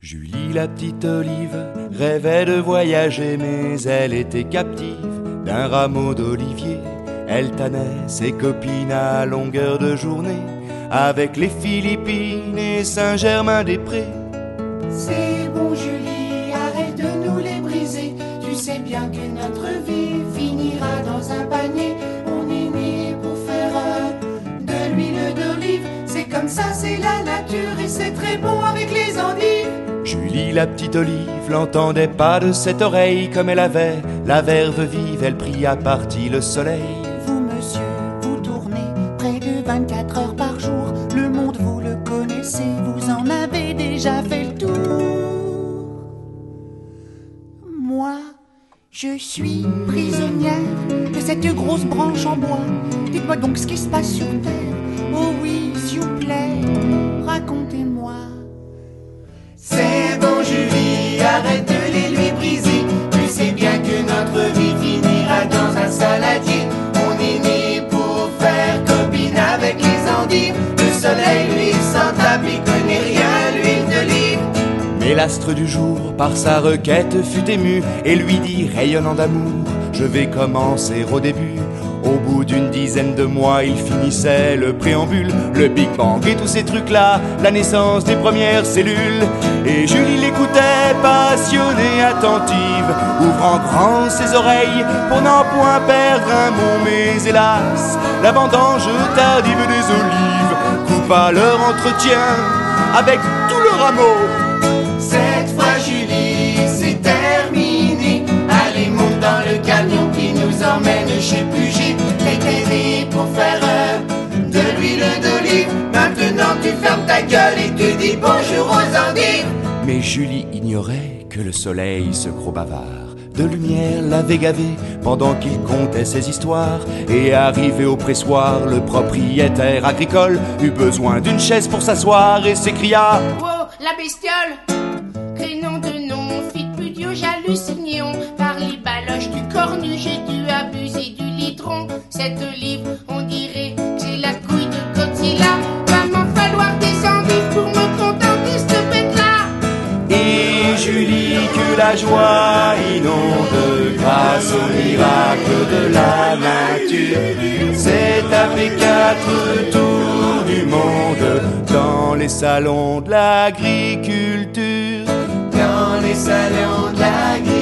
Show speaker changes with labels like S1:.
S1: Julie la petite olive rêvait de voyager, mais elle était captive d'un rameau d'olivier. Elle tannait ses copines à longueur de journée, avec les Philippines et Saint-Germain-des-Prés.
S2: C'est bon Julie, arrête de nous les briser. Tu sais bien que notre vie finira dans un panier. On est né pour faire de l'huile d'olive. C'est comme ça, c'est la nature et c'est très bon avec les endives.
S1: Julie la petite olive l'entendait pas de cette oreille. Comme elle avait la verve vive, elle prit à partie le soleil.
S2: Vous monsieur, vous tournez près de 24 heures par jour. Le monde vous le connaissez, vous en avez déjà fait le tour. Moi, je suis prisonnière de cette grosse branche en bois. Dites-moi donc ce qui se passe sur terre. Oh oui, s'il vous plaît, racontez-moi.
S3: C'est bon Julie, arrête de les lui briser. Tu sais bien que notre vie finira dans un saladier. On est né pour faire copine avec les endives. Le soleil lui s'en tape, il connaît rien, l'huile d'olive.
S1: Mais l'astre du jour par sa requête fut ému et lui dit rayonnant d'amour: je vais commencer au début. Au bout d'une dizaine de mois, il finissait le préambule, le Big Bang et tous ces trucs-là, la naissance des premières cellules. Et Julie l'écoutait, passionnée, attentive, ouvrant grand ses oreilles pour n'en point perdre un mot. Mais hélas, la vendange tardive des olives coupa leur entretien avec tout le rameau.
S3: Cette fois Julie, c'est terminé. Allez, monte dans le camion qui nous emmène chez Puget. T'étais né pour faire de l'huile d'olive. Maintenant tu fermes ta gueule et tu dis bonjour aux endives.
S1: Mais Julie ignorait que le soleil, ce gros bavard de lumière, l'avait gavé pendant qu'il contait ses histoires. Et arrivé au pressoir, le propriétaire agricole eut besoin d'une chaise pour s'asseoir et s'écria:
S4: wow, la bestiole! Crénom de nom, fit plus Dieu, j'hallucinions. Par les baloches du cornu, j'ai dû abuser du litron. Cette olive, on dirait que c'est la couille de Godzilla. Va m'en falloir des endives pour me contenter cette bête-là.
S1: Et Julie, que la joie inonde grâce au miracle de la nature, s'est tapé 4 tours du monde dans les salons de l'agriculture.
S3: Dans les salons de l'agriculture.